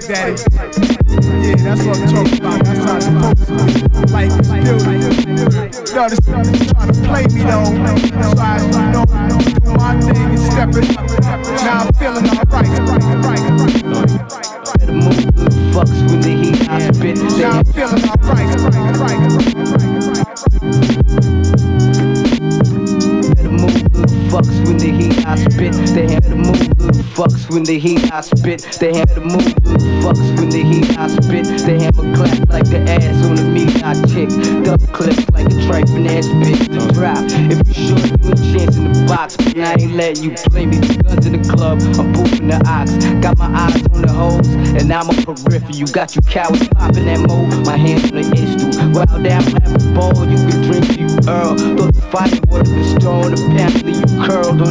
daddy. Yeah, that's what I'm talking about. That's how it's supposed to be. Life is beautiful. No, this trying to play me though. So I, do my thing and step it up. Now I'm feeling alright. Better move the fucks when the heat I spit. Now I'm feeling alright. Better move the fucks when the heat I spit. They had to move the fucks when the heat I spit. They had to move the fucks when the heat I spit. They hammer clap like the ass on the meat I chick. Double clips like a trifling ass bitch to drop. If you sure you a chance in the box, but I ain't letting you play me. Guns in the club, I'm pooping the ox. Got my eyes on the hoes, and I'm a peripheral. You got you cowards popping that mo. My hands on the instru. While down, have a bowl, you can drink you Earl. Thought the fire would have been strong. Apparently you curled on